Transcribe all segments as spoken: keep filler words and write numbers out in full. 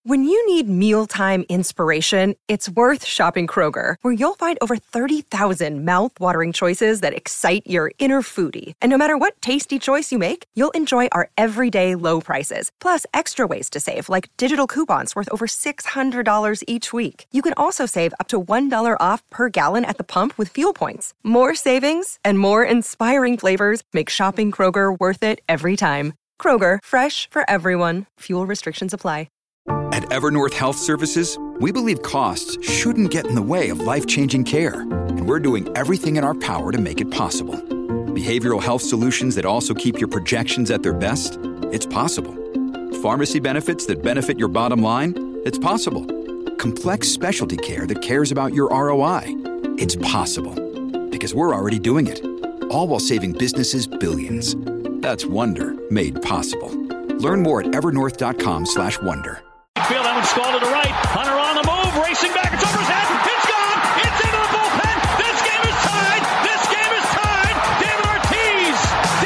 When you need mealtime inspiration, it's worth shopping Kroger, where you'll find over thirty thousand mouth-watering choices that excite your inner foodie. And no matter what tasty choice you make, you'll enjoy our everyday low prices, plus extra ways to save, like digital coupons worth over six hundred dollars each week. You can also save up to one dollar off per gallon at the pump with fuel points. More savings and more inspiring flavors make shopping Kroger worth it every time. Kroger, fresh for everyone. Fuel restrictions apply. At Evernorth Health Services, we believe costs shouldn't get in the way of life-changing care, and we're doing everything in our power to make it possible. Behavioral health solutions that also keep your projections at their best? It's possible. Pharmacy benefits that benefit your bottom line? It's possible. Complex specialty care that cares about your R O I? It's possible. Because we're already doing it. All while saving businesses billions. That's Wonder made possible. Learn more at evernorth.com slash wonder. Field, Evans Scald to the right. Hunter on the move, racing back. It's over his head. It's gone. It's into the bullpen. This game is tied. This game is tied. David Ortiz.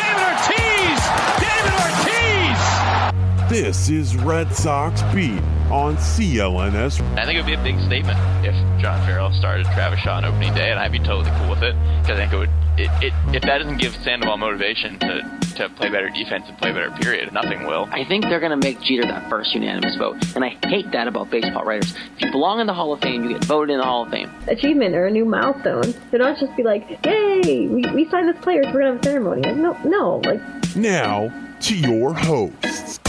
David Ortiz. David Ortiz. This is Red Sox Beat on C L N S. I think it would be a big statement if John Farrell started Travis Shaw on opening day, and I'd be totally cool with it. Because I think it would. It, it, if that doesn't give Sandoval motivation to to play better defense and play better, period, nothing will. I think they're going to make Jeter that first unanimous vote, and I hate that about baseball writers. If you belong in the Hall of Fame, you get voted in the Hall of Fame. Achievement or a new milestone. So don't just be like, yay, we, we signed this player, so we're going to have a ceremony. Like, no, no. Like. Now, to your hosts.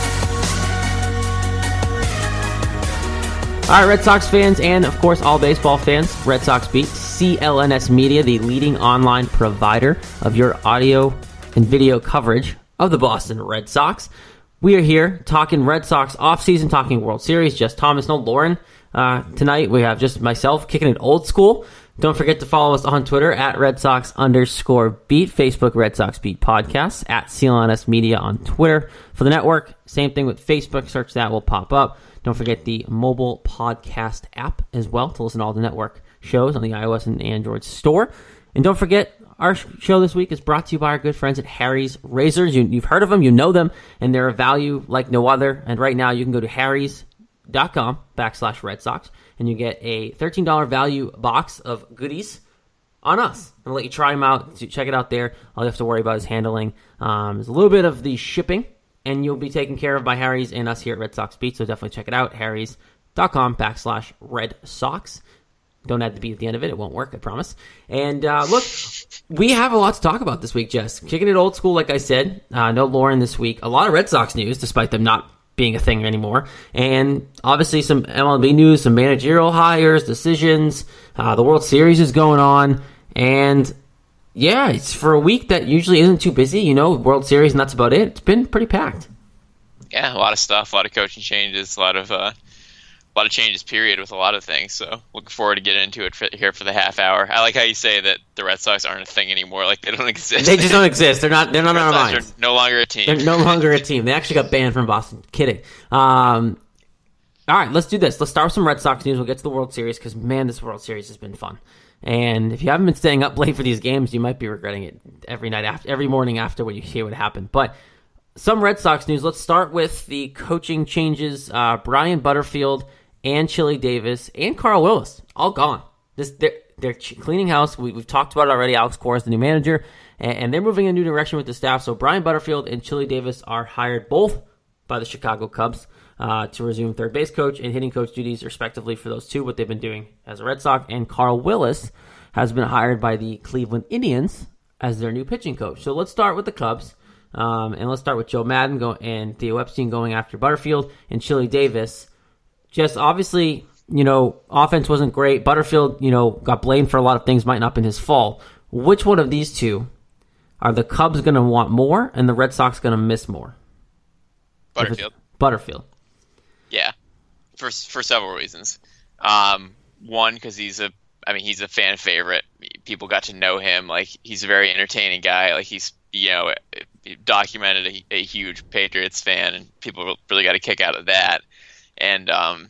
All right, Red Sox fans and, of course, all baseball fans, Red Sox Beat, C L N S Media, the leading online provider of your audio and video coverage of the Boston Red Sox. We are here talking Red Sox offseason, talking World Series. Jess Thomas, no Lauren. Uh, tonight we have just myself kicking it old school. Don't forget to follow us on Twitter at Red Sox underscore beat, Facebook Red Sox Beat Podcasts, at C L N S Media on Twitter. For the network, same thing with Facebook. Search that, will pop up. Don't forget the mobile podcast app as well to listen to all the network shows on the iOS and Android store. And don't forget, our show this week is brought to you by our good friends at Harry's Razors. You, you've heard of them, you know them, and they're a value like no other. And right now you can go to harrys.com backslash Red Sox, and you get a thirteen dollars value box of goodies on us. I'll let you try them out. Check it out there. All you have to worry about is handling. Um, there's a little bit of the shipping, and you'll be taken care of by Harry's and us here at Red Sox Beat, so definitely check it out, harrys.com backslash Red Sox. Don't add the beat at the end of it. It won't work, I promise. And uh, look, we have a lot to talk about this week, Jess. Kicking it old school, like I said. Uh, no Lauren this week. A lot of Red Sox news, despite them not being a thing anymore. And obviously some M L B news, some managerial hires, decisions. Uh, the World Series is going on. And yeah, it's for a week that usually isn't too busy. You know, World Series, and that's about it. It's been pretty packed. Yeah, a lot of stuff, a lot of coaching changes, a lot of uh, a lot of changes, period, with a lot of things. So looking forward to getting into it for, here for the half hour. I like how you say that the Red Sox aren't a thing anymore. Like, they don't exist. They just don't exist. They're not. They're not the on our Red Sox minds. are no longer a team. They're no longer a team. They actually got banned from Boston. Kidding. Um, all right, let's do this. Let's start with some Red Sox news. We'll get to the World Series because, man, this World Series has been fun. And if you haven't been staying up late for these games, you might be regretting it every night after, every morning after when you hear what happened. But some Red Sox news. Let's start with the coaching changes. Uh, Brian Butterfield and Chili Davis and Carl Willis all gone. This they're, they're cleaning house. We, we've talked about it already. Alex Cora is the new manager, and, and they're moving in a new direction with the staff. So Brian Butterfield and Chili Davis are hired both by the Chicago Cubs uh, to resume third base coach and hitting coach duties, respectively, for those two, what they've been doing as a Red Sox. And Carl Willis has been hired by the Cleveland Indians as their new pitching coach. So let's start with the Cubs, um, and let's start with Joe Madden go, and Theo Epstein going after Butterfield and Chili Davis. Just obviously, you know, offense wasn't great. Butterfield, you know, got blamed for a lot of things, might not have been his fault. Which one of these two are the Cubs going to want more and the Red Sox going to miss more? Butterfield. Butterfield. Yeah, for for several reasons. Um, one, because he's a, I mean, he's a fan favorite. People got to know him. Like, he's a very entertaining guy. Like, he's, you know, documented a, a huge Patriots fan, and people really got a kick out of that. And um,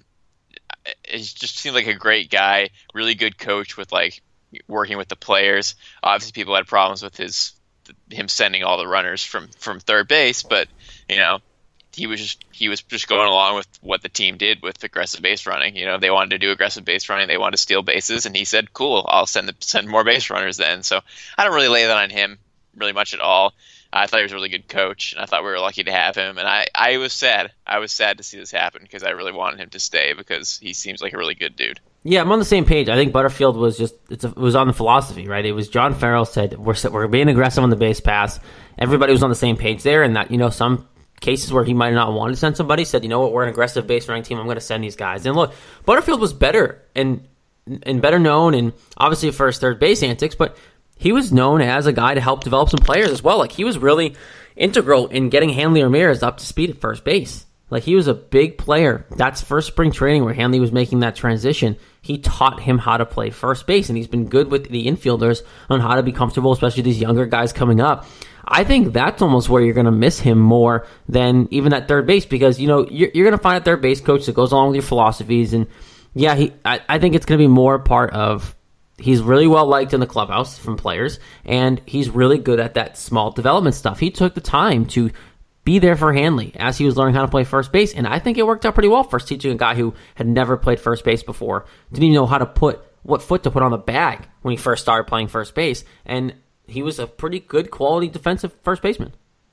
it just seemed like a great guy, really good coach with, like, working with the players. Obviously, people had problems with his him sending all the runners from, from third base, but, you know, he was just he was just going along with what the team did with aggressive base running. You know, they wanted to do aggressive base running, they wanted to steal bases, and he said, "Cool, I'll send the, send more base runners then." So I don't really lay that on him really much at all. I thought he was a really good coach, and I thought we were lucky to have him. And I, I was sad. I was sad to see this happen because I really wanted him to stay because he seems like a really good dude. Yeah, I'm on the same page. I think Butterfield was just it's a, it was on the philosophy, right? It was John Farrell said we're we're being aggressive on the base pass. Everybody was on the same page there, and that you know some cases where he might not want to send somebody said, you know what, we're an aggressive base running team. I'm going to send these guys. And look, Butterfield was better and and better known, and obviously for his third base antics, but he was known as a guy to help develop some players as well. Like, he was really integral in getting Hanley Ramirez up to speed at first base. Like, he was a big player. That's first spring training where Hanley was making that transition. He taught him how to play first base, and he's been good with the infielders on how to be comfortable, especially these younger guys coming up. I think that's almost where you're going to miss him more than even at third base because, you know, you're, you're going to find a third base coach that goes along with your philosophies. And, yeah, he. I, I think it's going to be more part of he's really well liked in the clubhouse from players, and he's really good at that small development stuff. He took the time to be there for Hanley as he was learning how to play first base, and I think it worked out pretty well for teaching a guy who had never played first base before, didn't even know how to put what foot to put on the bag when he first started playing first base, and he was a pretty good quality defensive first baseman.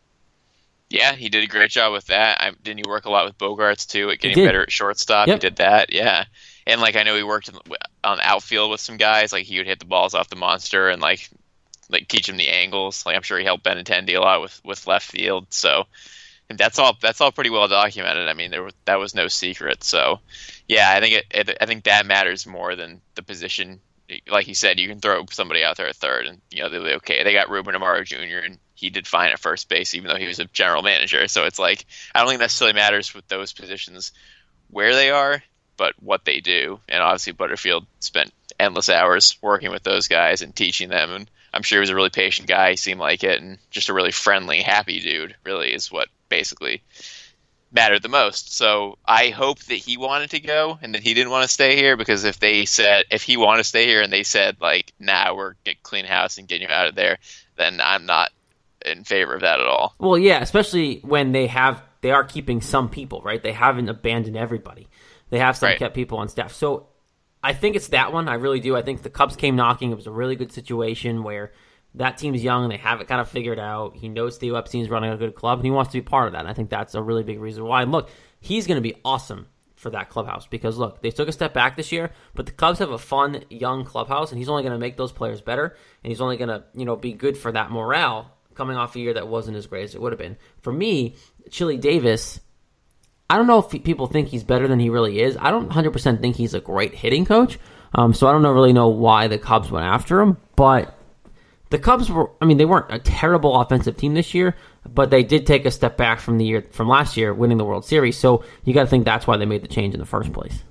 Yeah, he did a great job with that. I, didn't he work a lot with Bogarts too at getting better at shortstop? Yep. He did that, yeah. And, like, I know he worked in, on the outfield with some guys. Like, he would hit the balls off the monster and, like, like teach him the angles. Like, I'm sure he helped Benintendi a lot with, with left field. So, and that's all that's all pretty well documented. I mean, there was, that was no secret. So, yeah, I think it, it I think that matters more than the position. Like you said, you can throw somebody out there at third, and, you know, they'll be okay. They got Ruben Amaro Junior, and he did fine at first base, even though he was a general manager. So it's like, I don't think it necessarily matters with those positions where they are, but what they do. And obviously Butterfield spent endless hours working with those guys and teaching them, and I'm sure he was a really patient guy. He seemed like it, and just a really friendly, happy dude really is what basically mattered the most. So I hope that he wanted to go and that he didn't want to stay here, because if they said, if he wanted to stay here and they said, like, nah, we're getting clean house and getting you out of there, then I'm not in favor of that at all. Well, yeah, especially when they have, they are keeping some people, right? They haven't abandoned everybody. They have some right. kept people on staff. So I think it's that one. I really do. I think the Cubs came knocking. It was a really good situation where that team's young and they have it kind of figured out. He knows Theo Epstein's running a good club, and he wants to be part of that. And I think that's a really big reason why. And look, he's going to be awesome for that clubhouse because, look, they took a step back this year, but the Cubs have a fun, young clubhouse, and he's only going to make those players better, and he's only going to, you know, be good for that morale coming off a year that wasn't as great as it would have been. For me, Chili Davis, I don't know if people think he's better than he really is. I don't one hundred percent think he's a great hitting coach, um, so I don't know, really know why the Cubs went after him, but the Cubs were, I mean, they weren't a terrible offensive team this year, but they did take a step back from the year from last year, winning the World Series. So you got to think that's why they made the change in the first place.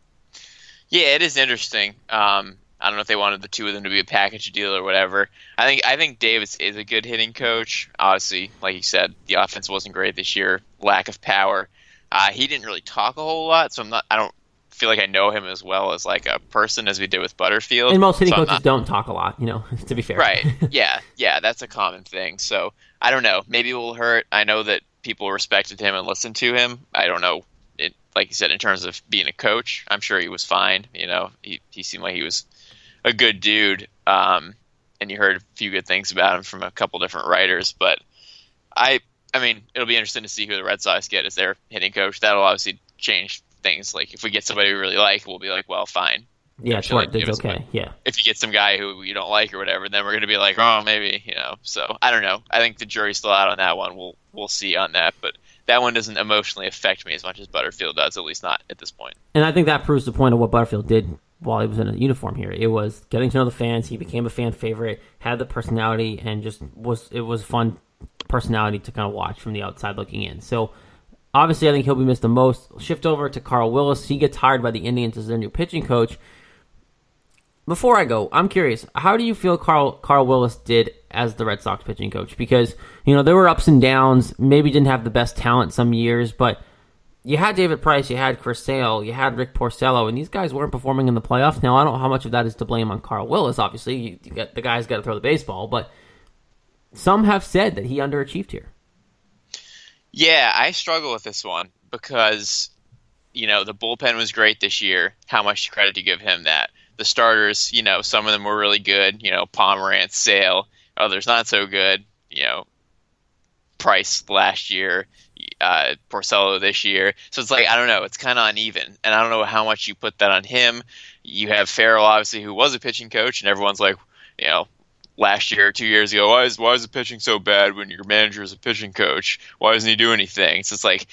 Yeah, it is interesting. Um, I don't know if they wanted the two of them to be a package deal or whatever. I think I think Davis is a good hitting coach. Obviously, like you said, the offense wasn't great this year. Lack of power. Uh, he didn't really talk a whole lot, so I'm not. I don't feel like I know him as well as like a person as we did with Butterfield. And most hitting so coaches not, don't talk a lot, you know, to be fair. Right. Yeah. Yeah. That's a common thing. So I don't know. Maybe it will hurt. I know that people respected him and listened to him. I don't know. It, like you said, in terms of being a coach, I'm sure he was fine. You know, he, he seemed like he was a good dude. Um, and you heard a few good things about him from a couple different writers, but I, I mean, it'll be interesting to see who the Red Sox get as their hitting coach. That'll obviously change things. Like, if we get somebody we really like, we'll be like, well, fine. Yeah, it's like, okay. Somebody. Yeah. If you get some guy who you don't like or whatever, then we're going to be like, oh, maybe, you know. So I don't know. I think the jury's still out on that one. We'll we'll see on that, but that one doesn't emotionally affect me as much as Butterfield does, at least not at this point. And I think that proves the point of what Butterfield did while he was in a uniform here. It was getting to know the fans. He became a fan favorite, had the personality, and just was it was fun personality to kind of watch from the outside looking in. So obviously, I think he'll be missed the most. Shift over to Carl Willis. He gets hired by the Indians as their new pitching coach. Before I go, I'm curious, how do you feel Carl Carl Willis did as the Red Sox pitching coach? Because, you know, there were ups and downs, maybe didn't have the best talent some years, but you had David Price, you had Chris Sale, you had Rick Porcello, and these guys weren't performing in the playoffs. Now, I don't know how much of that is to blame on Carl Willis, obviously. You, you got, the guy's got to throw the baseball, but some have said that he underachieved here. Yeah, I struggle with this one because, you know, the bullpen was great this year. How much credit do you give him that? The starters, you know, some of them were really good. You know, Pomerantz, Sale, others not so good. You know, Price last year, uh, Porcello this year. So it's like, I don't know, it's kind of uneven. And I don't know how much you put that on him. You have Farrell, obviously, who was a pitching coach, and everyone's like, you know, last year or two years ago, why is why is the pitching so bad when your manager is a pitching coach? Why doesn't he do anything? So it's like,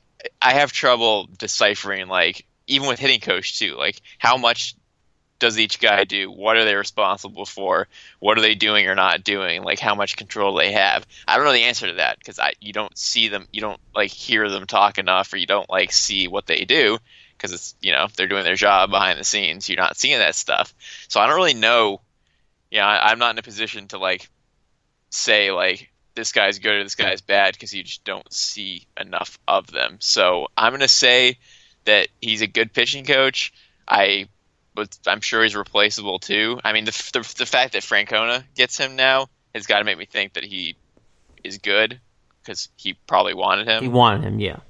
I have trouble deciphering, like, even with hitting coach too, like, how much does each guy do? What are they responsible for? What are they doing or not doing? Like, how much control they have? I don't know the answer to that because I you don't see them, you don't like hear them talk enough, or you don't like see what they do because it's, you know, if they're doing their job behind the scenes, you're not seeing that stuff. So I don't really know. Yeah, I, I'm not in a position to like say like this guy's good or this guy's bad because you just don't see enough of them. So I'm gonna say that he's a good pitching coach. I, but I'm sure he's replaceable too. I mean, the the, the fact that Francona gets him now has got to make me think that he is good because he probably wanted him. He wanted him, yeah.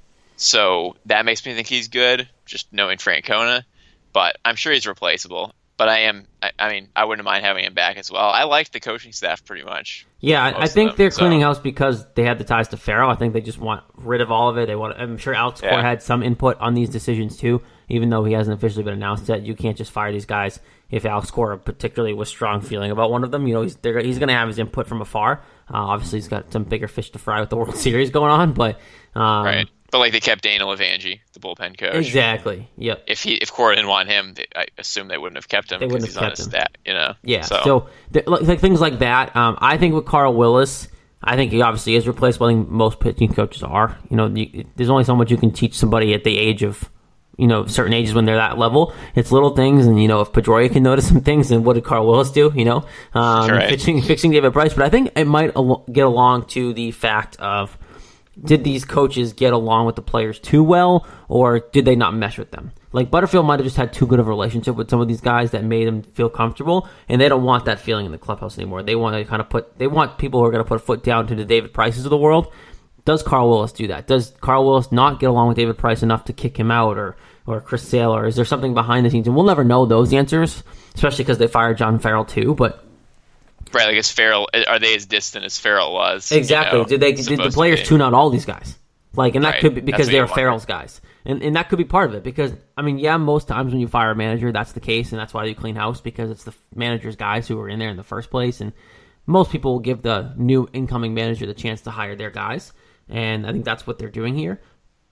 So that makes me think he's good, just knowing Francona. But I'm sure he's replaceable. But I am, I, I mean, I wouldn't mind having him back as well. I like the coaching staff pretty much. Yeah, I, I think them, they're so. cleaning house because they had the ties to Farrell. I think they just want rid of all of it. They want. I'm sure Alex Cora yeah. had some input on these decisions too, even though he hasn't officially been announced yet. You can't just fire these guys if Alex Cora particularly was strong feeling about one of them. You know, he's he's going to have his input from afar. Uh, obviously, he's got some bigger fish to fry with the World Series going on, but um, right. But like they kept Dana Levangie, the bullpen coach. Exactly. Yep. If he if Cora didn't want him, they, I assume they wouldn't have kept him. They wouldn't he's have on kept his him. Stat, you know. Yeah. So, so th- like things like that. Um, I think with Carl Willis, I think he obviously is replaceable. I think most pitching coaches are. You know, you, there's only so much you can teach somebody at the age of, you know, certain ages when they're that level. It's little things, and you know, if Pedroia can notice some things, then what did Carl Willis do? You know, um, right. fixing fixing David Price. But I think it might al- get along to the fact of, did these coaches get along with the players too well, or did they not mesh with them? Like, Butterfield might have just had too good of a relationship with some of these guys that made them feel comfortable, and they don't want that feeling in the clubhouse anymore. They want to kind of put, they want people who are going to put a foot down to the David Prices of the world. Does Carl Willis do that? Does Carl Willis not get along with David Price enough to kick him out, or or Chris Sale, or is there something behind the scenes? And we'll never know those answers, especially because they fired John Farrell too, but... Right, like is Farrell, are they as distant as Farrell was? Exactly. You know, did they? Did the players tune out all these guys? Like, and that right. could be because they were wonder. Farrell's guys, and and that could be part of it. Because I mean, yeah, most times when you fire a manager, that's the case, and that's why you clean house, because it's the manager's guys who were in there in the first place, and most people will give the new incoming manager the chance to hire their guys, and I think that's what they're doing here.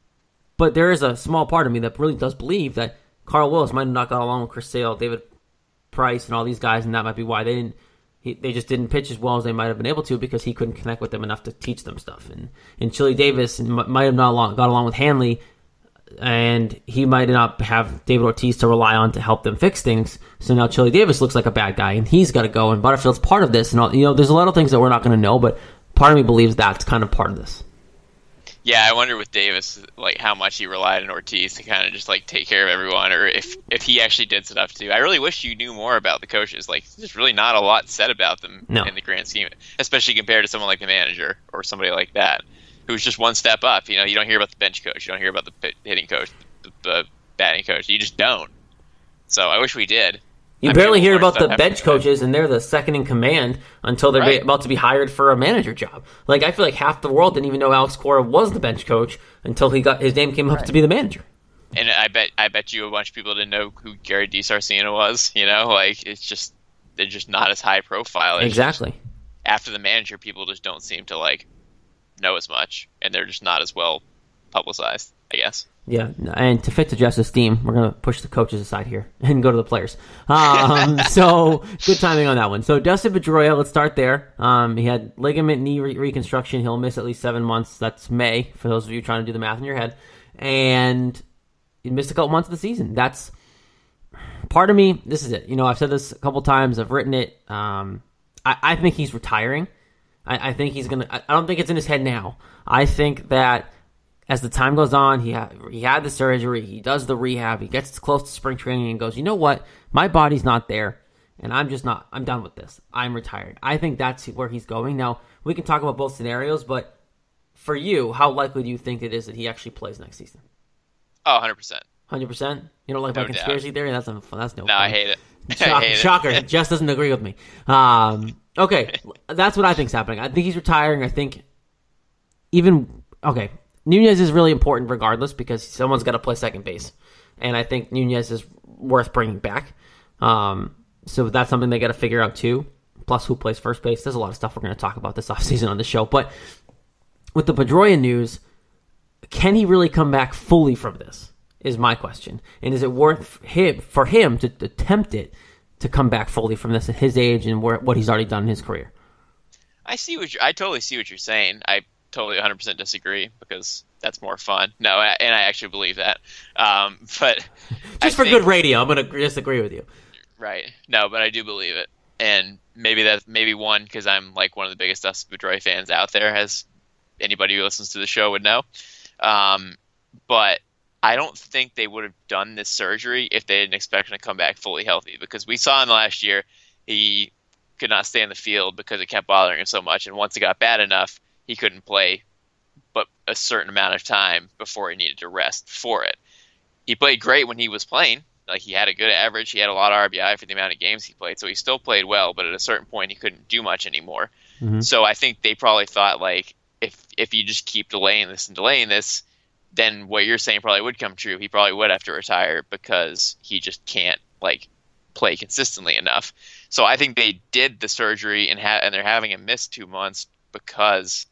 But there is a small part of me that really does believe that Carl Willis might have not got along with Chris Sale, David Price, and all these guys, and that might be why they didn't. He, they just didn't pitch as well as they might have been able to, because he couldn't connect with them enough to teach them stuff. And and Chili Davis might have not along, got along with Hanley, and he might not have David Ortiz to rely on to help them fix things. So now Chili Davis looks like a bad guy, and he's got to go. And Butterfield's part of this, and all, you know, there's a lot of things that we're not going to know, but part of me believes that's kind of part of this. Yeah, I wonder with Davis, like how much he relied on Ortiz to kind of just like take care of everyone, or if if he actually did stuff too. I really wish you knew more about the coaches. Like, there's really not a lot said about them no. in the grand scheme, especially compared to someone like the manager or somebody like that, who's just one step up. You know, you don't hear about the bench coach, you don't hear about the hitting coach, the, the batting coach. You just don't. So I wish we did. You I'm barely sure hear we'll about the bench coaches, and they're the second in command until they're right. about to be hired for a manager job. Like, I feel like half the world didn't even know Alex Cora was the bench coach until he got his name came up right. to be the manager. And I bet I bet you a bunch of people didn't know who Gary DiSarcina was. You know, like, it's just they're just not as high profile. It's exactly. Just, after the manager, people just don't seem to like know as much, and they're just not as well publicized, I guess. Yeah, and to fit to Jeff's theme, we're going to push the coaches aside here and go to the players. Um, so, good timing on that one. So, Dustin Pedroia, let's start there. Um, he had ligament knee re- reconstruction. He'll miss at least seven months. That's May, for those of you trying to do the math in your head. And he missed a couple months of the season. That's part of me. This is it. You know, I've said this a couple times. I've written it. Um, I, I think he's retiring. I, I think he's going to... I don't think it's in his head now. I think that as the time goes on, he had, he had the surgery, he does the rehab, he gets close to spring training and goes, you know what, my body's not there, and I'm just not, I'm done with this. I'm retired. I think that's where he's going. Now, we can talk about both scenarios, but for you, how likely do you think it is that he actually plays next season? Oh, one hundred percent. one hundred percent? You don't like No my conspiracy doubt. theory? That's no fun. That's no No, fun. I hate it. Shock, I hate it. shocker. Jess doesn't agree with me. Um, okay, that's what I think's happening. I think he's retiring. I think even okay, Nunez is really important regardless because someone's got to play second base, and I think Nunez is worth bringing back. Um, so that's something they got to figure out too. Plus, who plays first base? There's a lot of stuff we're going to talk about this offseason on the show. But with the Pedroia news, can he really come back fully from this? Is my question. And is it worth him for him to attempt it to come back fully from this at his age and where, what he's already done in his career? I see what you're, I totally see what you're saying. I totally one hundred percent disagree because that's more fun. No, and I actually believe that. Um, but just I for think, good radio, I'm going to disagree with you. Right. No, but I do believe it. And maybe that's maybe one because I'm like one of the biggest Dustin Pedroia fans out there, as anybody who listens to the show would know. Um, but I don't think they would have done this surgery if they didn't expect him to come back fully healthy, because we saw in the last year he could not stay in the field because it kept bothering him so much. And once it got bad enough, he couldn't play but a certain amount of time before he needed to rest for it. He played great when he was playing. Like, he had a good average. He had a lot of R B I for the amount of games he played. So he still played well, but at a certain point he couldn't do much anymore. Mm-hmm. So I think they probably thought, like, if if you just keep delaying this and delaying this, then what you're saying probably would come true. He probably would have to retire because he just can't, like, play consistently enough. So I think they did the surgery and ha- and they're having him miss two months because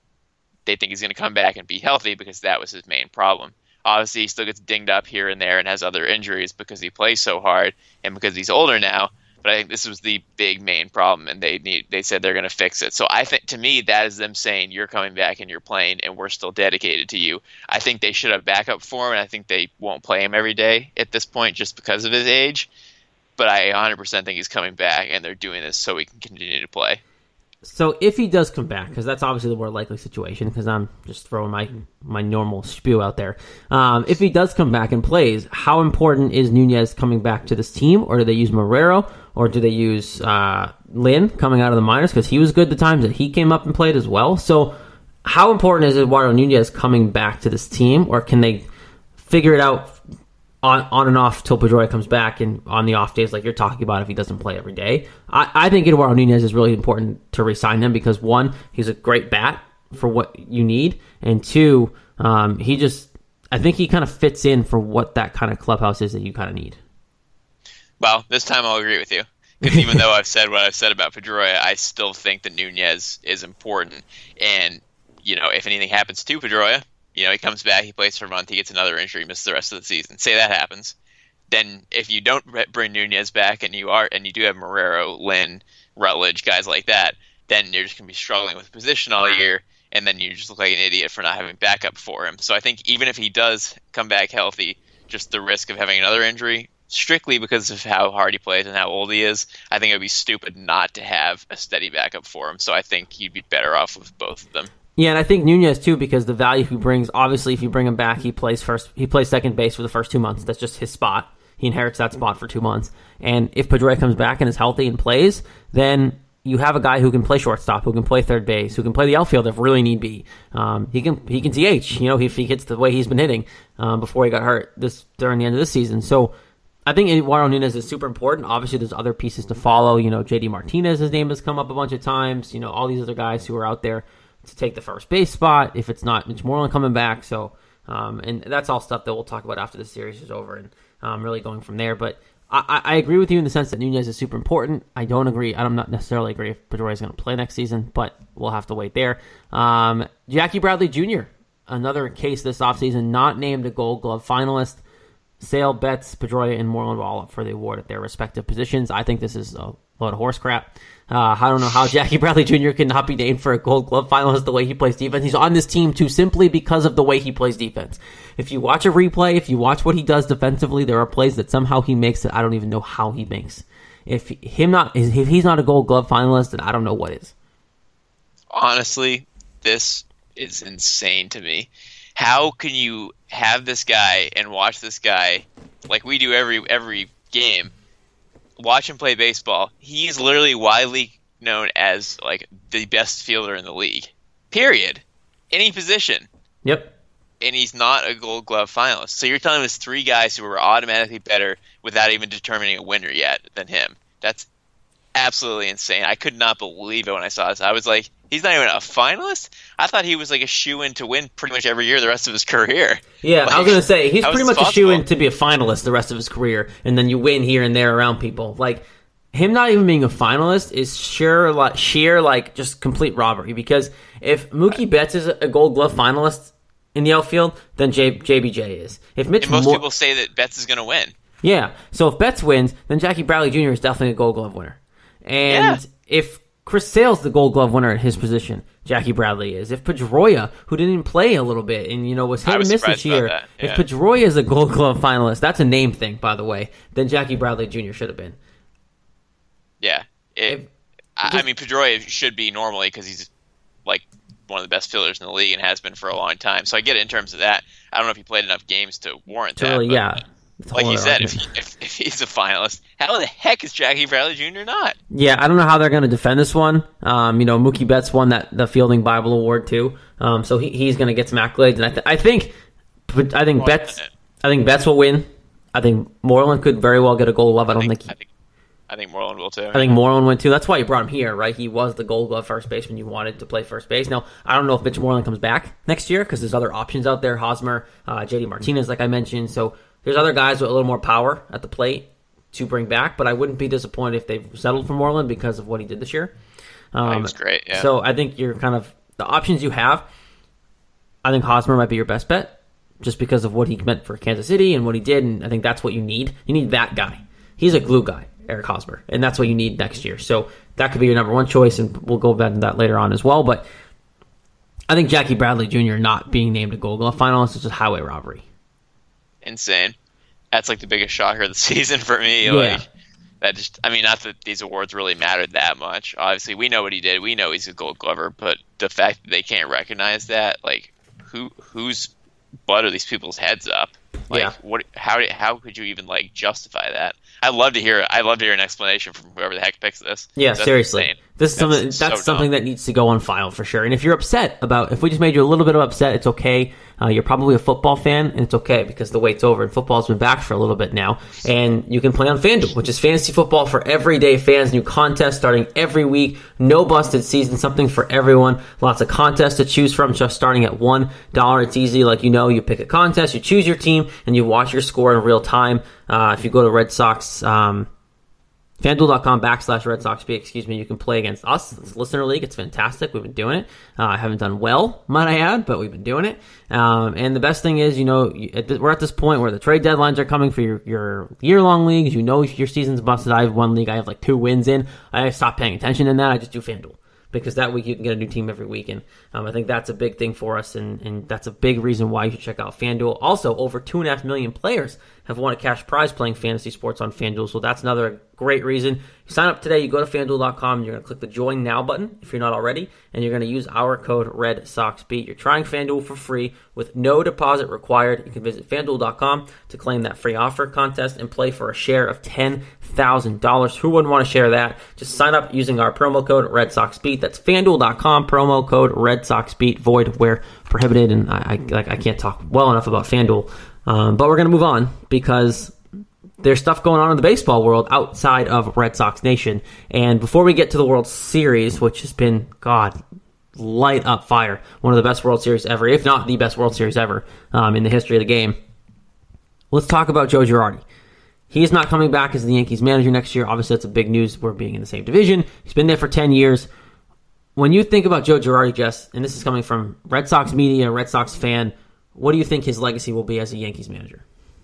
they think he's going to come back and be healthy, because that was his main problem. Obviously, he still gets dinged up here and there and has other injuries because he plays so hard and because he's older now. But I think this was the big main problem, and they need they said they're going to fix it. So I think, to me, that is them saying, you're coming back and you're playing and we're still dedicated to you. I think they should have backup for him, and I think they won't play him every day at this point just because of his age. But I one hundred percent think he's coming back, and they're doing this so he can continue to play. So if he does come back, because that's obviously the more likely situation, because I'm just throwing my my normal spew out there. Um, if he does come back and plays, how important is Nunez coming back to this team? Or do they use Marrero? Or do they use uh, Lynn coming out of the minors? Because he was good the times that he came up and played as well. So how important is Eduardo Nunez coming back to this team? Or can they figure it out on on and off till Pedroia comes back, and on the off days like you're talking about if he doesn't play every day? I, I think Eduardo Nunez is really important to re-sign him because, one, he's a great bat for what you need, and two, um, he just, I think he kind of fits in for what that kind of clubhouse is that you kind of need. Well, this time I'll agree with you, because even though I've said what I've said about Pedroia, I still think that Nunez is important. And, you know, if anything happens to Pedroia, you know, he comes back, he plays for a month, he gets another injury, misses the rest of the season. Say that happens. Then if you don't bring Nunez back and you are and you do have Marrero, Lynn, Rutledge, guys like that, then you're just going to be struggling with position all year, and then you just look like an idiot for not having backup for him. So I think even if he does come back healthy, just the risk of having another injury, strictly because of how hard he plays and how old he is, I think it would be stupid not to have a steady backup for him. So I think he'd be better off with both of them. Yeah, and I think Nunez too, because the value he brings. Obviously, if you bring him back, he plays first. He plays second base for the first two months. That's just his spot. He inherits that spot for two months. And if Pedroia comes back and is healthy and plays, then you have a guy who can play shortstop, who can play third base, who can play the outfield if really need be. Um, he can he can D H. You know, if he hits the way he's been hitting um, before he got hurt this during the end of this season. So I think Eduardo Nunez is super important. Obviously, there's other pieces to follow. You know, J D Martinez, his name has come up a bunch of times. You know, all these other guys who are out there to take the first base spot if it's not Mitch Moreland coming back. So, um, and that's all stuff that we'll talk about after the series is over, and um, really going from there. But I, I agree with you in the sense that Nunez is super important. I don't agree. I'm not necessarily agree if Pedroia is going to play next season, but we'll have to wait there. Um, Jackie Bradley Junior, another case this offseason, not named a Gold Glove finalist. Sale, Betts, Pedroia, and Moreland were all up for the award at their respective positions. I think this is a load of horse crap. Uh, I don't know how Jackie Bradley Junior cannot be named for a Gold Glove finalist the way he plays defense. He's on this team too simply because of the way he plays defense. If you watch a replay, if you watch what he does defensively, there are plays that somehow he makes that I don't even know how he makes. If him not, if he's not a Gold Glove finalist, then I don't know what is. Honestly, this is insane to me. How can you have this guy and watch this guy like we do every every game? Watch him play baseball. He's literally widely known as like the best fielder in the league. Period. any position. Yep. And he's not a Gold Glove finalist. So you're telling us three guys who are automatically better without even determining a winner yet than him. That's absolutely insane. I could not believe it when I saw this. I was like, he's not even a finalist? I thought he was like a shoo-in to win pretty much every year the rest of his career. Yeah, like, I was going to say, he's pretty much possible? a shoo-in to be a finalist the rest of his career, and then you win here and there around people. Like, him not even being a finalist is sure, like, sheer, like, just complete robbery. Because if Mookie Betts is a Gold Glove finalist in the outfield, then J- JBJ is. If Mitch and most Mo- people say that Betts is going to win. Yeah, so if Betts wins, then Jackie Bradley Junior is definitely a Gold Glove winner. And yeah. if Chris Sale's the Gold Glove winner at his position, Jackie Bradley is. If Pedroia, who didn't even play a little bit and, you know, was hit and miss this year, yeah. if Pedroia is a Gold Glove finalist, that's a name thing, by the way, then Jackie Bradley Junior should have been. Yeah. It, if, I, just, I mean, Pedroia should be normally because he's, like, one of the best fielders in the league and has been for a long time. So I get it in terms of that. I don't know if he played enough games to warrant totally, that. Yeah. Like you said, if, he, if if he's a finalist, how the heck is Jackie Bradley Junior not? Yeah, I don't know how they're going to defend this one. Um, you know, Mookie Betts won that the Fielding Bible Award too, um, so he, he's going to get some accolades. And I, th- I think, I think Betts, I think Betts will win. I think Moreland could very well get a Gold Glove. I don't I think, think he. I think, I think Moreland will too. I think Moreland will win too. That's why you brought him here, right? He was the Gold Glove first baseman you wanted to play first base. Now, I don't know if Mitch Moreland comes back next year because there's other options out there. Hosmer, uh, J D Martinez, like I mentioned, so. There's other guys with a little more power at the plate to bring back, but I wouldn't be disappointed if they've settled for Moreland because of what he did this year. Um, oh, he was great, yeah. So I think you're kind of the options you have. I think Hosmer might be your best bet, just because of what he meant for Kansas City and what he did, and I think that's what you need. You need that guy. He's a glue guy, Eric Hosmer, and that's what you need next year. So that could be your number one choice, and we'll go back to that later on as well. But I think Jackie Bradley Junior not being named a Gold Glove finalist is just highway robbery. Insane. That's like the biggest shocker of the season for me. Yeah. Like that just I mean, not that these awards really mattered that much. Obviously we know what he did. We know he's a Gold Glover, but the fact that they can't recognize that, like who whose butt are these people's heads up? Like yeah. what how how could you even like justify that? I'd love to hear I'd love to hear an explanation from whoever the heck picks this. Yeah, that's seriously. Insane. This is that's something that's so something dumb. that needs to go on file for sure. And if you're upset about if we just made you a little bit of upset, it's okay. Uh, you're probably a football fan, and it's okay because the wait's over and football's been back for a little bit now. And you can play on FanDuel, which is fantasy football for everyday fans. New contest starting every week. No busted season, something for everyone. Lots of contests to choose from, just starting at one dollar. It's easy. Like you know, you pick a contest, you choose your team, and you watch your score in real time. Uh, if you go to Red Sox... Um, FanDuel.com backslash Red Sox Speak, excuse me, you can play against us. It's a listener league. It's fantastic. We've been doing it. Uh, I haven't done well, might I add, but we've been doing it. Um, and the best thing is, you know, at the, we're at this point where the trade deadlines are coming for your, your year-long leagues. You know your season's busted. I have one league. I have like two wins in. I stopped paying attention in that. I just do FanDuel. Because that week you can get a new team every week. And um, I think that's a big thing for us, and, and that's a big reason why you should check out FanDuel. Also, over two point five million players have won a cash prize playing fantasy sports on FanDuel, so that's another great reason. You sign up today, you go to FanDuel dot com, and you're going to click the Join Now button if you're not already, and you're going to use our code Red Sox Beat. You're trying FanDuel for free with no deposit required. You can visit FanDuel dot com to claim that free offer contest and play for a share of ten thousand dollars. Who wouldn't want to share that? Just sign up using our promo code Red Sox Beat. That's FanDuel dot com, promo code Red Sox Beat, void where prohibited. And I, I like I can't talk well enough about FanDuel, um, but we're gonna move on because there's stuff going on in the baseball world outside of Red Sox Nation. And before we get to the World Series, which has been God light up fire, one of the best World Series ever, if not the best World Series ever um, in the history of the game, let's talk about Joe Girardi. He is not coming back as the Yankees manager next year. Obviously, that's a big news. We're being in the same division. He's been there for ten years. When you think about Joe Girardi, Jess, and this is coming from Red Sox media, Red Sox fan, what do you think his legacy will be as a Yankees manager?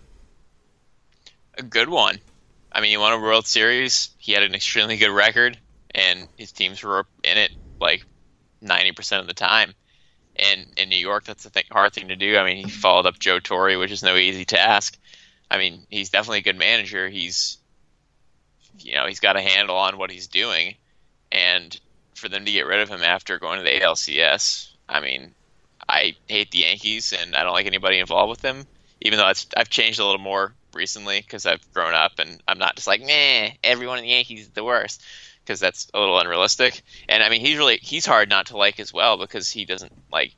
A good one. I mean, he won a World Series. He had an extremely good record, and his teams were in it like ninety percent of the time. And in New York, that's a thing, hard thing to do. I mean, he followed up Joe Torre, which is no easy task. I mean, he's definitely a good manager. He's, you know, he's got a handle on what he's doing. And for them to get rid of him after going to the A L C S, I mean, I hate the Yankees, and I don't like anybody involved with them, even though it's, I've changed a little more recently because I've grown up, and I'm not just like, nah, everyone in the Yankees is the worst, because that's a little unrealistic. And, I mean, he's really he's hard not to like as well because he doesn't, like,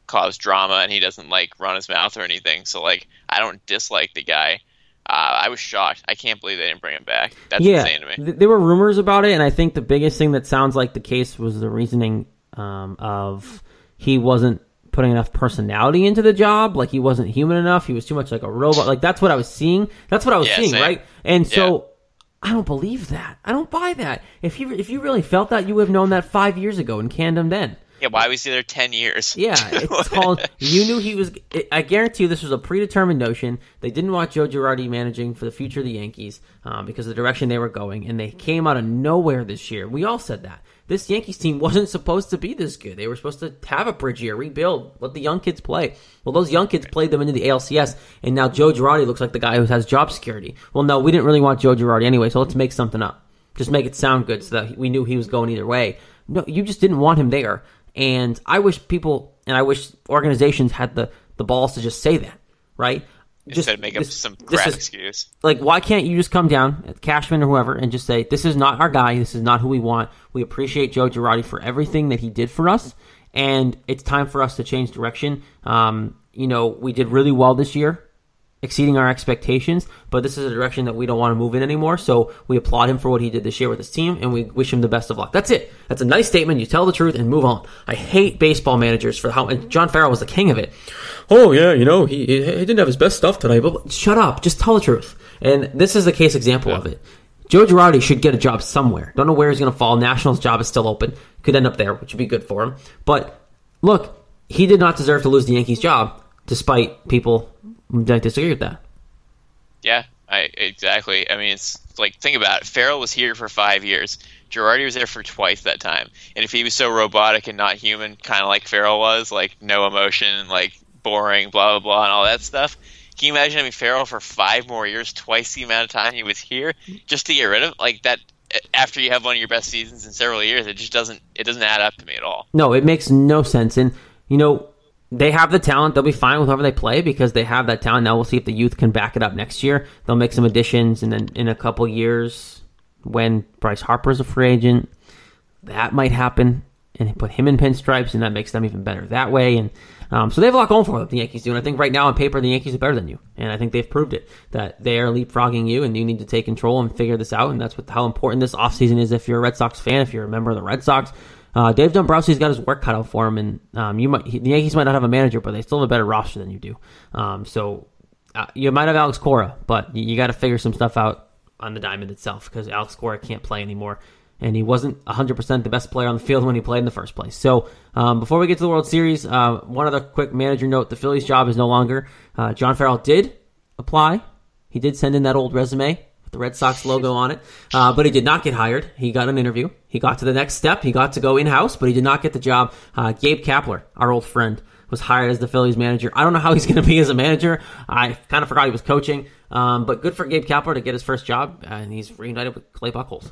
cause drama, and he doesn't like run his mouth or anything. So like, I don't dislike the guy. Uh, I was shocked. I can't believe they didn't bring him back. That's yeah, insane to me. Th- there were rumors about it, and I think the biggest thing that sounds like the case was the reasoning um, of he wasn't putting enough personality into the job. Like, he wasn't human enough. He was too much like a robot. Like, that's what I was seeing. That's what I was yeah, seeing, same. right? And so yeah. I don't believe that. I don't buy that. If you if you really felt that, you would have known that five years ago and canned him then. Yeah, why was he there ten years? Yeah, it's called, you knew he was, I guarantee you this was a predetermined notion. They didn't want Joe Girardi managing for the future of the Yankees um, because of the direction they were going, and they came out of nowhere this year. We all said that. This Yankees team wasn't supposed to be this good. They were supposed to have a bridge year, rebuild, let the young kids play. Well, those young kids played them into the A L C S, and now Joe Girardi looks like the guy who has job security. Well, no, we didn't really want Joe Girardi anyway, so let's make something up. Just make it sound good so that we knew he was going either way. No, you just didn't want him there. And I wish people, and I wish organizations had the, the balls to just say that, right? Instead just of make up this, some crap is, excuse. Like, why can't you just come down, Cashman or whoever, and just say, this is not our guy, this is not who we want. We appreciate Joe Girardi for everything that he did for us, and it's time for us to change direction. Um, you know, we did really well this year, exceeding our expectations, but this is a direction that we don't want to move in anymore, so we applaud him for what he did this year with his team, and we wish him the best of luck. That's it. That's a nice statement. You tell the truth and move on. I hate baseball managers for how, and John Farrell was the king of it. Oh, yeah, you know, he, he didn't have his best stuff tonight, but shut up. Just tell the truth. And this is the case example yeah. of it. Joe Girardi should get a job somewhere. Don't know where he's going to fall. Nationals job is still open. Could end up there, which would be good for him. But, look, he did not deserve to lose the Yankees job, despite people that disagree with that. Yeah, I exactly. I mean, it's like, think about it. Farrell was here for five years. Girardi was there for twice that time. And if he was so robotic and not human, kind of like Farrell was, like no emotion, like boring, blah, blah, blah, and all that stuff, can you imagine having Farrell for five more years, twice the amount of time he was here, just to get rid of him? Like that, after you have one of your best seasons in several years, it just doesn't, it doesn't add up to me at all. No, it makes no sense. And, you know, they have the talent. They'll be fine with whoever they play because they have that talent. Now we'll see if the youth can back it up next year. They'll make some additions, and then in a couple years, when Bryce Harper's a free agent, that might happen, and put him in pinstripes, and that makes them even better that way. And um, so they have a lot going for them, the Yankees do. And I think right now on paper, the Yankees are better than you. And I think they've proved it, that they are leapfrogging you, and you need to take control and figure this out. And that's what how important this offseason is if you're a Red Sox fan, if you're a member of the Red Sox. Uh, Dave Dombrowski's got his work cut out for him, and um, you might he, the Yankees might not have a manager, but they still have a better roster than you do. Um, so uh, you might have Alex Cora, but you, you got to figure some stuff out on the diamond itself because Alex Cora can't play anymore, and he wasn't one hundred percent the best player on the field when he played in the first place. So um, before we get to the World Series, uh, one other quick manager note: the Phillies' job is no longer. Uh, John Farrell did apply; he did send in that old resume with the Red Sox logo on it, uh, but he did not get hired. He got an interview. He got to the next step. He got to go in-house, but he did not get the job. Uh, Gabe Kapler, our old friend, was hired as the Phillies manager. I don't know how he's going to be as a manager. I kind of forgot he was coaching, um, but good for Gabe Kapler to get his first job, and he's reunited with Clay Buchholz.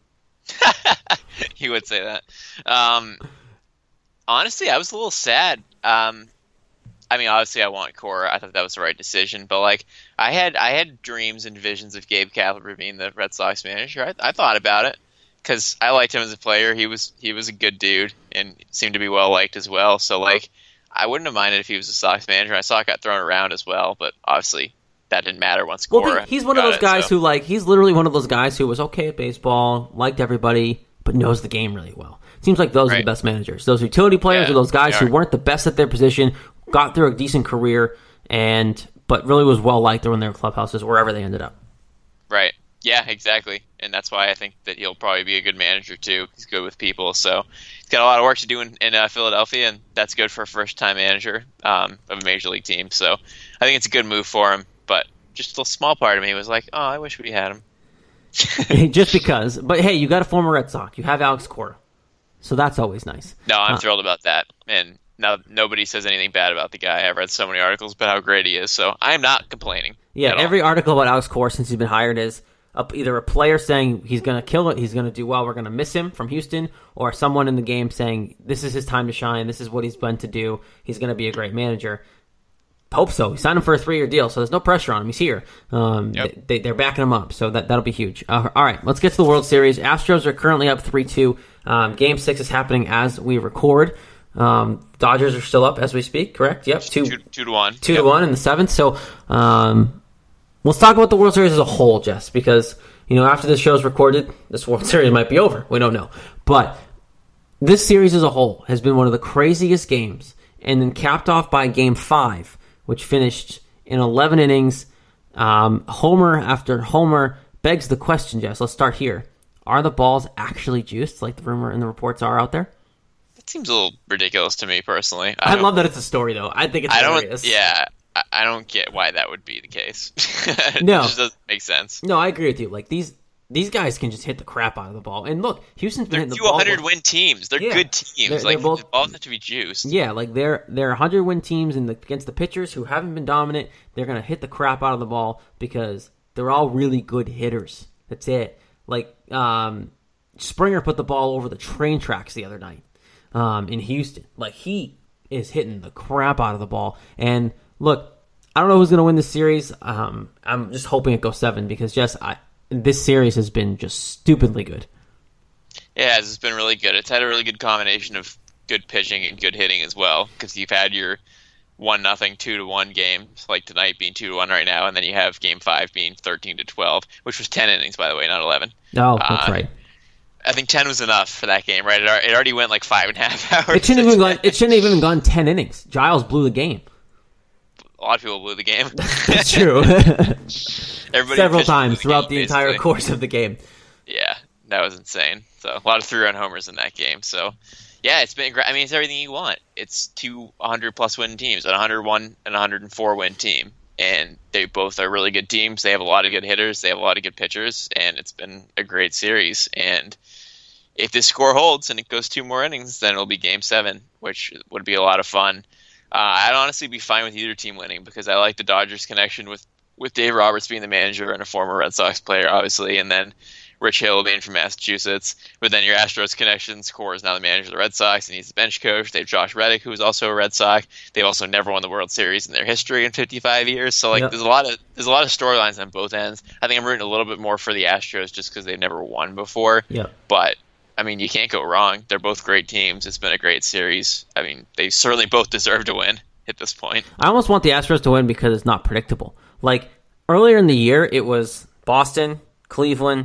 You would say that. Um, honestly, I was a little sad. Um, I mean, obviously, I want Cora. I thought that was the right decision, but like, I had I had dreams and visions of Gabe Kapler being the Red Sox manager. I, I thought about it because I liked him as a player. He was he was a good dude and seemed to be well liked as well. So like, I wouldn't have minded if he was a Sox manager. I saw it got thrown around as well, but obviously that didn't matter once Cora. Well, he's one of those it, guys so. who like he's literally one of those guys who was okay at baseball, liked everybody, but knows the game really well. Seems like those right. are the best managers. Those utility players yeah, are those guys who weren't the best at their position, got through a decent career, and but really was well liked in their clubhouses wherever they ended up. Right. Yeah, exactly. And that's why I think that he'll probably be a good manager too. He's good with people, so he's got a lot of work to do in, in uh, Philadelphia, and that's good for a first-time manager um, of a major league team. So I think it's a good move for him. But just a small part of me was like, oh, I wish we had him. Just because. But hey, you got a former Red Sox. You have Alex Cora. So that's always nice. No, I'm uh, thrilled about that. And now nobody says anything bad about the guy. I've read so many articles about how great he is, so I'm not complaining. Yeah, every article about Alex Cora since he's been hired is a, either a player saying he's going to kill it, he's going to do well, we're going to miss him from Houston, or someone in the game saying this is his time to shine, this is what he's meant to do, he's going to be a great manager. Hope so. He signed him for a three-year deal, so there's no pressure on him. He's here. Um, yep. they, they're backing him up, so that, that'll be huge. Uh, all right, let's get to the World Series. Astros are currently up three two. Um, game six is happening as we record. Um, Dodgers are still up as we speak, correct? Yep, two, two, two to one. Two yep. to one in the seventh. So um, let's talk about the World Series as a whole, Jess, because you know after this show is recorded, this World Series might be over. We don't know, but this series as a whole has been one of the craziest games, and then capped off by Game Five, which finished in eleven innings. Um, homer after homer begs the question, Jess. Let's start here. Are the balls actually juiced, like the rumor and the reports are out there? That seems a little ridiculous to me personally. I, I love that it's a story, though. I think it's I hilarious. don't. Yeah, I, I don't get why that would be the case. It No, just doesn't make sense. No, I agree with you. Like these, these guys can just hit the crap out of the ball. And look, Houston's been They're hitting the two ball. one hundred win teams. They're Yeah. good teams. They're- like they're both- the balls have to be juiced. Yeah, like they're they're one hundred win teams in the, against the pitchers who haven't been dominant. They're gonna hit the crap out of the ball because they're all really good hitters. That's it. Like um, Springer put the ball over the train tracks the other night um, in Houston. Like he is hitting the crap out of the ball. And look, I don't know who's gonna win this series. Um, I'm just hoping it goes seven because just I, this series has been just stupidly good. Yeah, it's been really good. It's had a really good combination of good pitching and good hitting as well. Because you've had your one nothing, two to one games, like tonight being two to one right now, and then you have Game Five being thirteen to twelve, which was ten innings by the way, not eleven. Oh, that's uh, right. I think ten was enough for that game, right? It al- it already went like five and a half hours. It shouldn't have even gone. It shouldn't have even gone ten innings. Giles blew the game. A lot of people blew the game. That's true. Everybody Several pitched times the throughout game, the entire basically. course of the game. Yeah, that was insane. So a lot of three-run homers in that game. So yeah, it's been great. I mean, it's everything you want. It's two one hundred plus win teams, a one hundred one and one hundred four win team, and they both are really good teams. They have a lot of good hitters. They have a lot of good pitchers, and it's been a great series. And if this score holds and it goes two more innings, then it'll be Game Seven, which would be a lot of fun. Uh, I'd honestly be fine with either team winning because I like the Dodgers' connection with, with Dave Roberts being the manager and a former Red Sox player, obviously, and then Rich Hill being from Massachusetts. But then your Astros connections, Core is now the manager of the Red Sox, and he's the bench coach. They have Josh Reddick, who is also a Red Sox. They've also never won the World Series in their history in fifty-five years. So like, Yep. there's a lot of there's a lot of storylines on both ends. I think I'm rooting a little bit more for the Astros just because they've never won before. Yeah. But I mean, you can't go wrong. They're both great teams. It's been a great series. I mean, they certainly both deserve to win at this point. I almost want the Astros to win because it's not predictable. Like earlier in the year, it was Boston, Cleveland,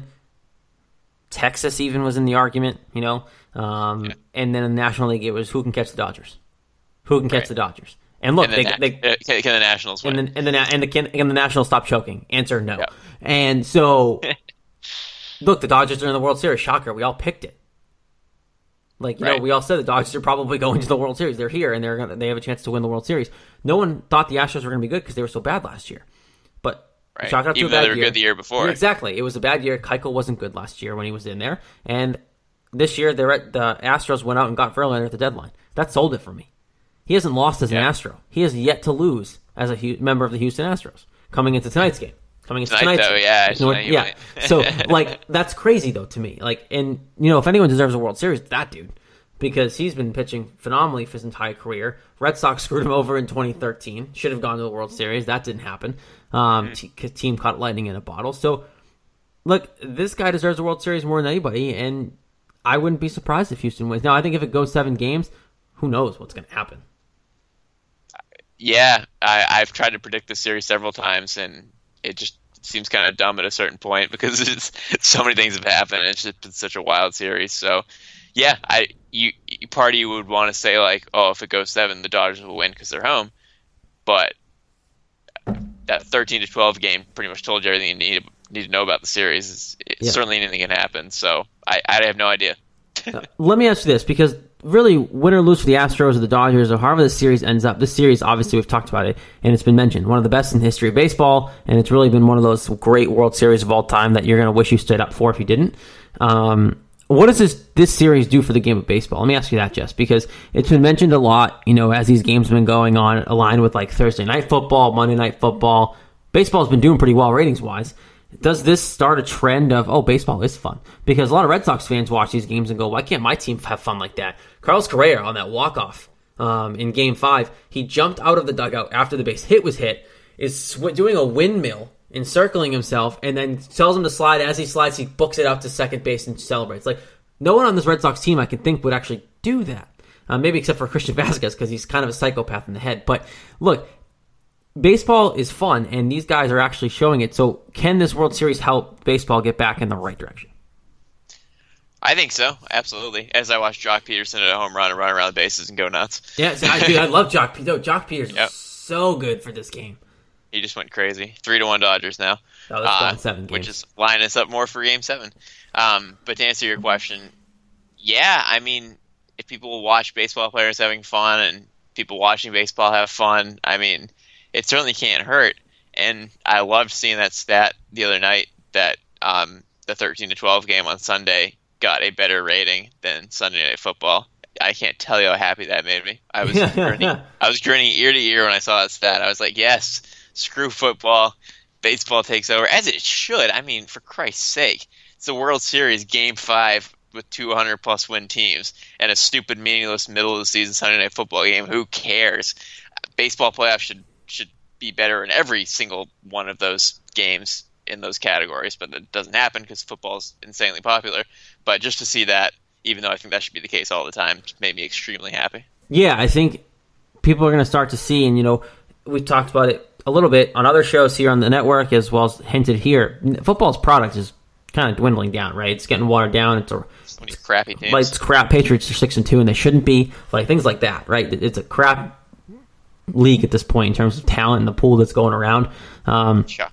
Texas even was in the argument, you know. Um, Yeah. And then in the National League, it was who can catch the Dodgers, who can catch Right. the Dodgers. And look, And the, they, Na- they uh, can, can the Nationals win? and then and the Na- and the can, and the Nationals stop choking. Answer no. Yeah. And so, look, the Dodgers are in the World Series. Shocker, we all picked it. Like you know, Right. we all said the Dodgers are probably going to the World Series. They're here and they're gonna they have a chance to win the World Series. No one thought the Astros were going to be good because they were so bad last year. But Right. chalk it up to Even a though bad they were year. good the year before. Yeah, exactly, it was a bad year. Keuchel wasn't good last year when he was in there, and this year they're at, the Astros went out and got Verlander at the deadline. That sold it for me. He hasn't lost as an Yeah. Astro. He has yet to lose as a Hu- member of the Houston Astros coming into tonight's game. Coming into Tonight, tonight's though, game. yeah, You know what- tonight you yeah. might. So like that's crazy though to me. Like, and you know if anyone deserves a World Series, that dude. Because he's been pitching phenomenally for his entire career. Red Sox screwed him over in twenty thirteen. Should have gone to the World Series. That didn't happen. Um, t- team caught lightning in a bottle. So, look, this guy deserves a World Series more than anybody, and I wouldn't be surprised if Houston wins. Now, I think if it goes seven games, who knows what's going to happen. Yeah, I, I've tried to predict this series several times, and it just seems kind of dumb at a certain point because it's, so many things have happened. And it's just been such a wild series. So, yeah, I you, you part of you would want to say like, oh, if it goes seven, the Dodgers will win because they're home. But that thirteen to twelve game pretty much told you everything you need need to know about the series. It's, it's Yeah. Certainly anything can happen. So I, I have no idea. Uh, let me ask you this, because really, win or lose for the Astros or the Dodgers or however this series ends up, this series, obviously, we've talked about it, and it's been mentioned, one of the best in the history of baseball, and it's really been one of those great World Series of all time that you're going to wish you stood up for if you didn't. Um, what does this, this series do for the game of baseball? Let me ask you that, Jess, because it's been mentioned a lot, you know, as these games have been going on, aligned with like Thursday Night Football, Monday Night Football. Baseball's been doing pretty well ratings-wise. Does this start a trend of, oh, baseball is fun? Because a lot of Red Sox fans watch these games and go, why can't my team have fun like that? Carlos Correa on that walk-off um, in Game five, he jumped out of the dugout after the base hit was hit, is sw- doing a windmill, encircling himself, and then tells him to slide. As he slides, he books it out to second base and celebrates. Like, no one on this Red Sox team I can think would actually do that. Uh, maybe except for Christian Vasquez because he's kind of a psychopath in the head. But look, baseball is fun, and these guys are actually showing it. So can this World Series help baseball get back in the right direction? I think so, absolutely. As I watch Jock Peterson at a home run and run around the bases and go nuts. Yeah, I do. I love Jock Peterson. Jock Peterson yep. is so good for this game. He just went crazy. Three to one Dodgers now. Oh, that's uh, seven games. Which is lining us up more for Game Seven. Um, but to answer your question, yeah, I mean, if people watch baseball players having fun and people watching baseball have fun, I mean, it certainly can't hurt. And I loved seeing that stat the other night that um, the thirteen to twelve game on Sunday got a better rating than Sunday Night Football. I can't tell you how happy that made me. I was grinning, I was grinning ear to ear when I saw that stat. I was like, yes, screw football. Baseball takes over, as it should. I mean, for Christ's sake. It's the World Series Game five with two hundred plus win teams and a stupid, meaningless middle of the season Sunday Night Football game. Who cares? Baseball playoffs should should be better in every single one of those games in those categories, but it doesn't happen because football is insanely popular. But just to see that, even though I think that should be the case all the time, just made me extremely happy. Yeah, I think people are going to start to see, and you know, we talked about it a little bit on other shows here on the network as well as hinted here. Football's product is kind of dwindling down, right? It's getting watered down. It's a Some crappy teams. Like it's crap. Patriots are six and two, and they shouldn't be. Like things like that, right? It's a crap league at this point in terms of talent and the pool that's going around. Um, sure.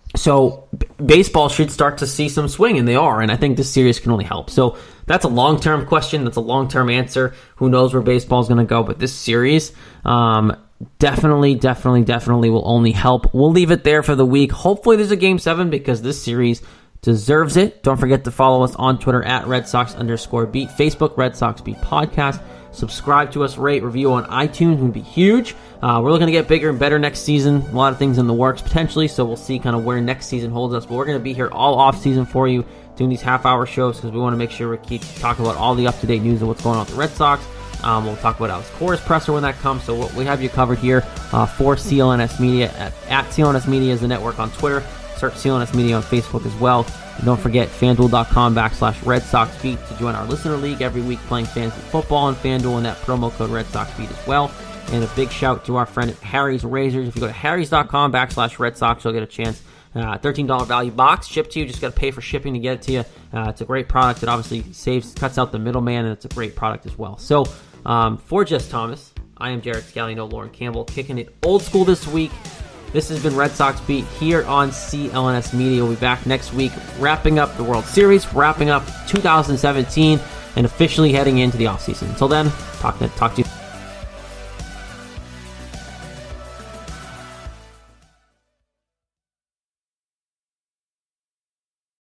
So b- baseball should start to see some swing, and they are, and I think this series can only help. So that's a long-term question. That's a long-term answer. Who knows where baseball is going to go? But this series um, definitely, definitely, definitely will only help. We'll leave it there for the week. Hopefully there's a Game seven because this series deserves it. Don't forget to follow us on Twitter at Red Sox underscore beat, Facebook Red Sox Beat Podcast. Subscribe to us, rate, review on iTunes would be huge. Uh, we're looking to get bigger and better next season. A lot of things in the works potentially, so we'll see kind of where next season holds us. But we're going to be here all off season for you, doing these half-hour shows because we want to make sure we keep talking about all the up-to-date news of what's going on with the Red Sox. Um, we'll talk about Alex Cora's presser when that comes, so we have you covered here uh, for C L N S Media. At, at C L N S Media is the network on Twitter. Search C L N S Media on Facebook as well. And don't forget, FanDuel.com backslash Red Sox Beat to join our listener league every week playing fantasy football on FanDuel and that promo code Red Sox Beat as well. And a big shout to our friend at Harry's Razors. If you go to harrys.com backslash Red Sox, you'll get a chance. Uh, thirteen dollars value box shipped to you. Just got to pay for shipping to get it to you. Uh, it's a great product. It obviously saves, cuts out the middleman, and it's a great product as well. So um, for Jess Thomas, I am Jared Scally, no Lauren Campbell, kicking it old school this week. This has been Red Sox Beat here on C L N S Media. We'll be back next week, wrapping up the World Series, wrapping up two thousand seventeen, and officially heading into the offseason. Until then, talk to, talk to you.